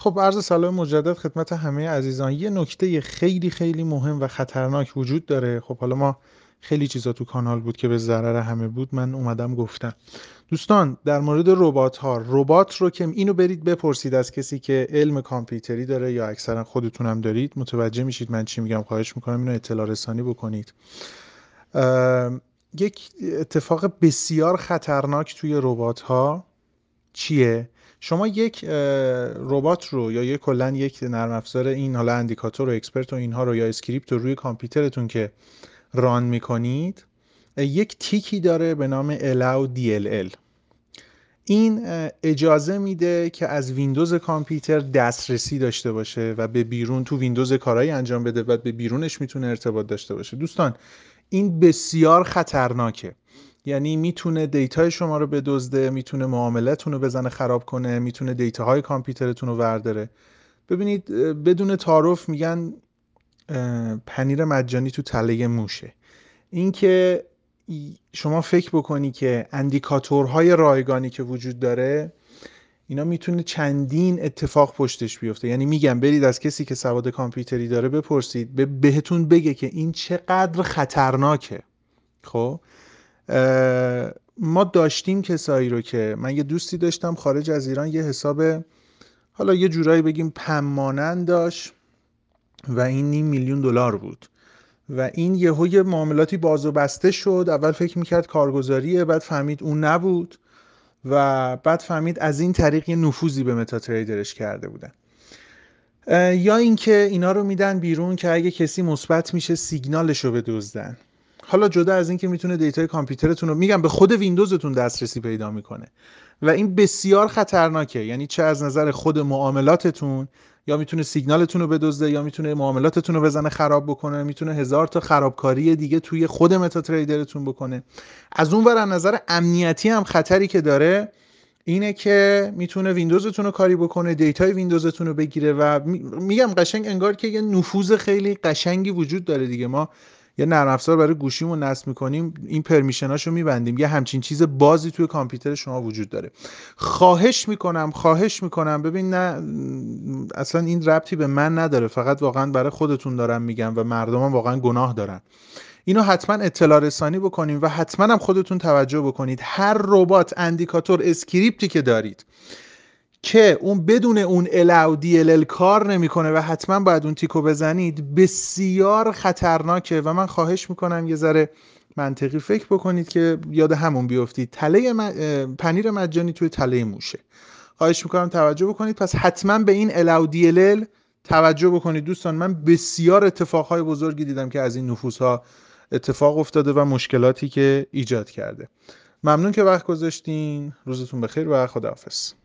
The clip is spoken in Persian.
خب عرض سلام مجدد خدمت همه عزیزان. یه نکته خیلی خیلی مهم و خطرناک وجود داره. خب حالا ما خیلی چیزا تو کانال بود که به ضرر همه بود، من اومدم گفتم. دوستان در مورد ربات ها، ربات رو که اینو برید بپرسید از کسی که علم کامپیوتری داره یا اکثرا خودتونم دارید، متوجه میشید من چی میگم. خواهش میکنم اینو اطلاع رسانی بکنید. یک اتفاق بسیار خطرناک توی ربات ها چیه؟ شما یک ربات رو یا یک کلا یک نرم افزار، این حالا اندیکاتور و اکسپرت و اینها رو یا اسکریپت رو روی کامپیوترتون که ران میکنید، یک تیکی داره به نام allow DLL. این اجازه میده که از ویندوز کامپیوتر دسترسی داشته باشه و به بیرون تو ویندوز کارهایی انجام بده و به بیرونش میتونه ارتباط داشته باشه. دوستان این بسیار خطرناکه. یعنی میتونه دیتای شما رو بدزده، میتونه معاملتون رو بزنه خراب کنه، میتونه دیتاهای کامپیوترتون رو ورداره. ببینید بدون تعارف میگن پنیر مجانی تو تله موشه. این که شما فکر بکنی که اندیکاتورهای رایگانی که وجود داره اینا میتونه چندین اتفاق پشتش بیفته. یعنی میگم برید از کسی که سواد کامپیوتری داره بپرسید، بهتون بگه که این چقدر خطرناکه. خب ما داشتیم کسایی رو که من یه دوستی داشتم خارج از ایران، یه حساب حالا یه جورایی بگیم پمانند داشت و این $500,000 بود و این یه معاملاتی باز و بسته شد. اول فکر میکرد کارگزاریه، بعد فهمید اون نبود و بعد فهمید از این طریق یه نفوذی به متا تریدرش کرده بودن. یا اینکه اینا رو میدن بیرون که اگه کسی مثبت میشه سیگنالش رو بدزدن. حالا جدا از این که میتونه دیتای کامپیوترتون رو، میگم به خود ویندوزتون دسترسی پیدا میکنه و این بسیار خطرناکه. یعنی چه از نظر خود معاملاتتون، یا میتونه سیگنالتون رو بدزده، یا میتونه معاملاتتون رو بزنه خراب بکنه، میتونه هزار تا خرابکاری دیگه توی خود متا تریدرتون بکنه. از اون ور از نظر امنیتی هم خطری که داره اینه که میتونه ویندوزتون رو کاری بکنه، دیتای ویندوزتون رو بگیره و میگم قشنگ انگار که یه نفوذ خیلی قشنگی وجود داره دیگه. ما یه نرم افزار برای گوشیمون نصب میکنیم، این پرمیشناشو میبندیم، یه همچین چیز بازی توی کامپیوتر شما وجود داره. خواهش میکنم ببین، نه اصلا این ربطی به من نداره، فقط واقعا برای خودتون دارم میگم و مردم هم واقعا گناه دارن. اینو حتما اطلاع رسانی بکنیم و حتما هم خودتون توجه بکنید. هر ربات، اندیکاتور، اسکریپتی که دارید که اون بدون اون allow DLL کار نمیکنه و حتما باید اون تیکو بزنید، بسیار خطرناکه و من خواهش میکنم یه ذره منطقی فکر بکنید که یاد همون بیافتید. پنیر مجانی توی تله موشه. خواهش میکنم توجه بکنید. پس حتما به این allow DLL توجه بکنید دوستان. من بسیار اتفاقهای بزرگی دیدم که از این نفوذها اتفاق افتاده و مشکلاتی که ایجاد کرده. ممنون که وقت گذاشتین. روزتون بخیر و خداحافظ.